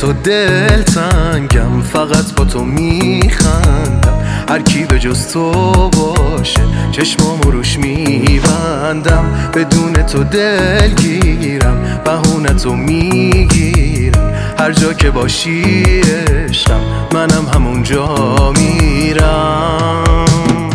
تو دلتنگم، فقط با تو میخندم. هر کی به جز تو باشه چشمامو روش میبندم. بدون تو دلگیرم، بهونتو میگیرم. هر جا که باشی عشقم، منم همونجا میرم.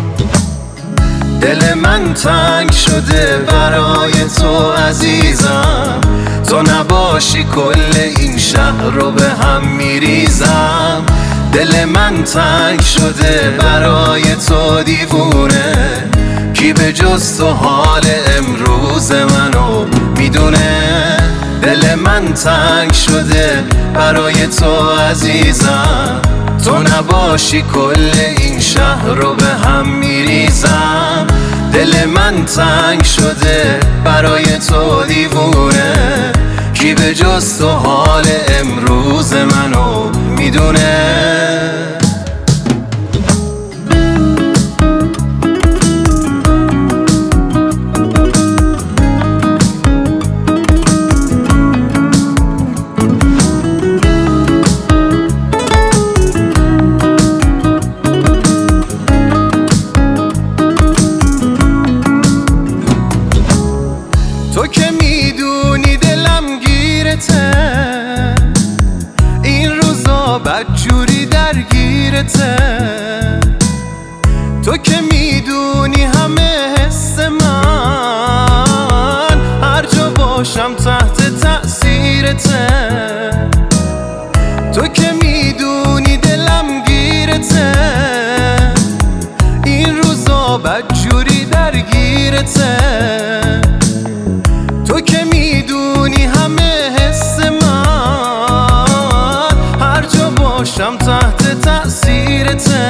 دل من تنگ شده برای تو عزیزم، تو نباشی کل این شهر رو به هم میریزم. دل من تنگ شده برای تو دیوونه، کی به جز تو حال امروز منو میدونه. دل من تنگ شده برای تو عزیزم، تو نباشی کل این شهر رو به هم میریزم. دل من تنگ شده برای تو دیوونه، کی به جز تو حال امروز منو میدونه. تو که میدونی دلم گیرته، این روزا بدجوری درگیرته. تو که میدونی همه حس من، هر جا باشم تحت تأثیرته. تو که میدونی دلم گیرته، این روزا بدجوری درگیرته. تو که میدونی همه حس من، هر جا باشم تحت تأثیرته.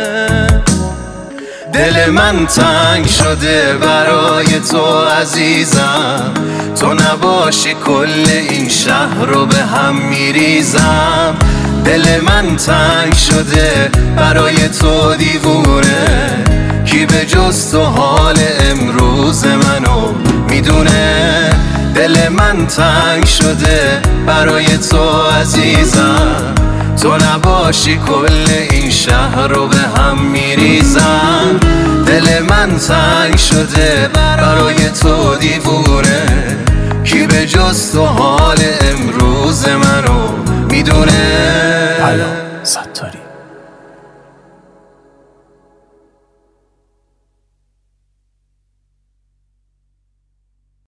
دل من تنگ شده برای تو عزیزم، تو نباشی کل این شهر رو به هم میریزم. دل من تنگ شده برای تو دیوونه، کی به جز تو حال امروز منو میدونه. دل من تنگ شده برای تو عزیزم، تو نباشی کل این شهر رو به هم میریزم. دل من تنگ شده برای تو دیوونه، کی به جز تو حال امروز منو میدونه.